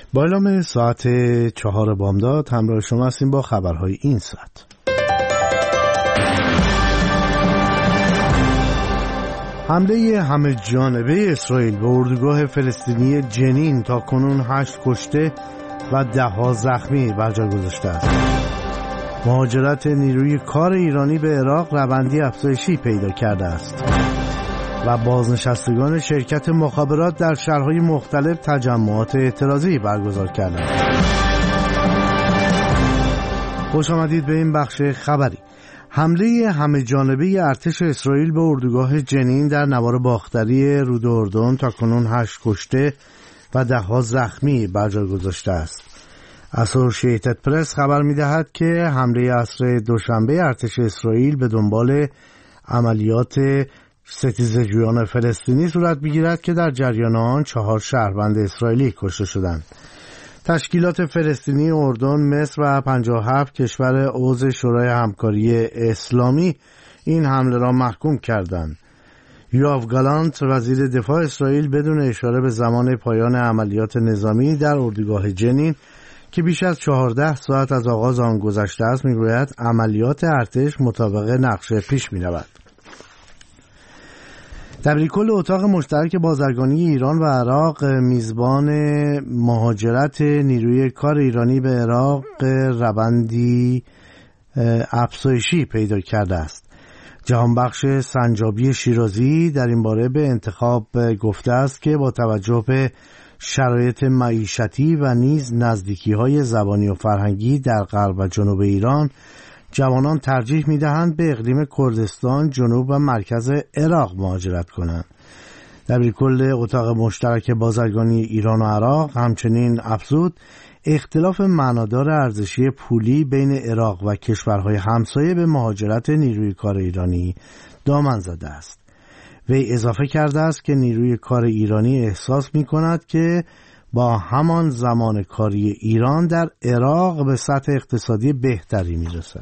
با اعلام ساعت 4 بامداد همراه شما هستیم با خبرهای این ساعت. حمله همه جانبه اسرائیل به اردوگاه فلسطینی جنین تا کنون 8 کشته و 10 زخمی بر جای گذاشته است. مهاجرت نیروی کار ایرانی به عراق روندی افزایشی پیدا کرده است و بازنشستگان شرکت مخابرات در شهرهای مختلف تجمعات اعتراضی برگزار کردند. خوش آمدید به این بخش خبری. حمله همه جانبه ارتش اسرائیل به اردوگاه جنین در نوار باختری رود اردن تا کنون 8 کشته و 10 زخمی بر جای گذاشته است. اسوشییتد پرس خبر می‌دهد که حمله عصر دوشنبه ارتش اسرائیل به دنبال عملیات ستیزجویان فلسطینی صورت می‌گیرد که در جریان آن 4 شهروند اسرائیلی کشته شدند. تشکیلات فلسطینی اردن، مصر و 57 کشور عضو شورای همکاری اسلامی این حمله را محکوم کردند. یوآف گالانت وزیر دفاع اسرائیل بدون اشاره به زمان پایان عملیات نظامی در اردوگاه جنین که بیش از 14 ساعت از آغاز آن گذشته است میگوید عملیات ارتش مطابق نقشه پیش می‌رود. تبریکل اتاق مشترک بازرگانی ایران و عراق میزبان مهاجرت نیروی کار ایرانی به عراق روندی افزایشی پیدا کرده است. جهانبخش سنجابی شیرازی در این باره به انتخاب گفته است که با توجه به شرایط معیشتی و نیز نزدیکی‌های زبانی و فرهنگی در غرب و جنوب ایران جوانان ترجیح می‌دهند به اقلیم کردستان، جنوب و مرکز عراق مهاجرت کنند. دبیرکل اتاق مشترک بازرگانی ایران و عراق همچنین افزود اختلاف معنادار ارزشی پولی بین عراق و کشورهای همسایه به مهاجرت نیروی کار ایرانی دامن زده است. وی اضافه کرده است که نیروی کار ایرانی احساس می‌کند که با همان زمان کاری ایران در عراق به سطح اقتصادی بهتری می‌رسد.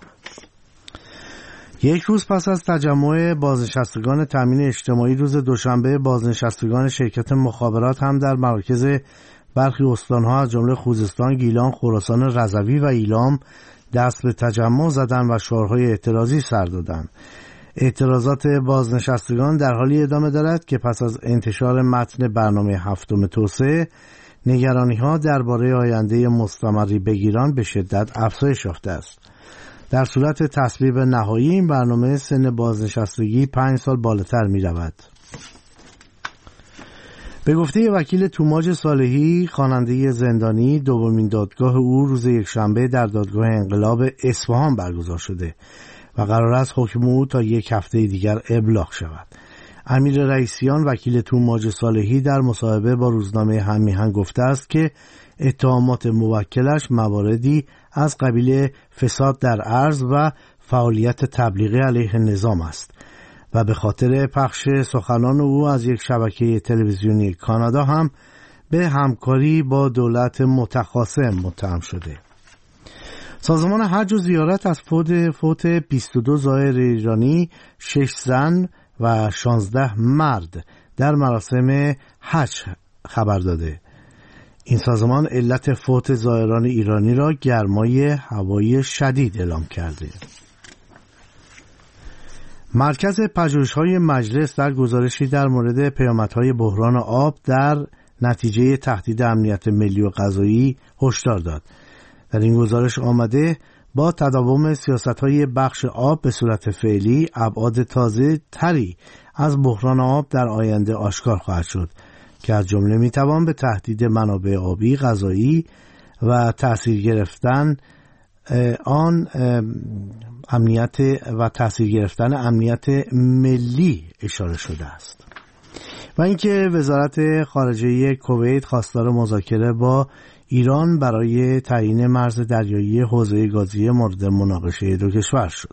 یک روز پس از تجمع بازنشستگان تامین اجتماعی روز دوشنبه، بازنشستگان شرکت مخابرات هم در مراکز برخی استان‌ها از جمله خوزستان، گیلان، خراسان رضوی و ایلام دست به تجمع زدند و شعارهای اعتراضی سر دادند. اعتراضات بازنشستگان در حالی ادامه دارد که پس از انتشار متن برنامه 7 توسعه نگرانی‌ها درباره آینده مستمری بگیران به شدت افزایش یافته است. در صورت تصویب نهایی این برنامه سن بازنشستگی 5 سال بالاتر می رود. به گفته وکیل توماج صالحی، خواننده زندانی، دومین دادگاه او روز یکشنبه در دادگاه انقلاب اصفهان برگزار شده و قرار است حکم او تا 1 هفته دیگر ابلاغ شود. امیر رئیسیان وکیل توماج صالحی در مصاحبه با روزنامه هم‌میهن گفته است که اتهامات موکلش مواردی از قبیل فساد در ارز و فعالیت تبلیغی علیه نظام است و به خاطر پخش سخنان او از یک شبکه تلویزیونی کانادا هم به همکاری با دولت متخاصم متهم شده. سازمان حج و زیارت از فوت 22 زائر ایرانی، 6 زن و 16 مرد در مراسم حج خبر داده. این سازمان علت فوت زائران ایرانی را گرمای هوایی شدید اعلام کرده. مرکز پژوهش‌های مجلس در گزارشی در مورد پیامدهای بحران آب در نتیجه تهدید امنیت ملی و غذایی هشدار داد. در این گزارش آمده با تداوم سیاست‌های بخش آب به صورت فعلی ابعاد تازه تری از بحران آب در آینده آشکار خواهد شد که از جمله میتوان به تهدید منابع آبی، غذایی و تأثیر گرفتن امنیت ملی اشاره شده است. و اینکه وزارت خارجه کویت خواستار مذاکره با ایران برای تعیین مرز دریایی حوزه گازی مورد مناقشه دو کشور شد.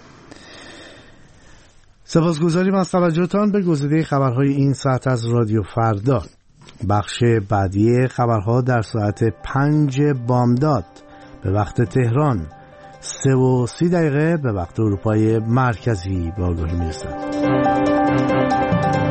سپاسگزاریم از توجهتان به گزیده خبرهای این ساعت از رادیو فردا. بخش بعدی خبرها در ساعت 5 بامداد به وقت تهران، 3:30 به وقت اروپای مرکزی به آگاهی میرسد.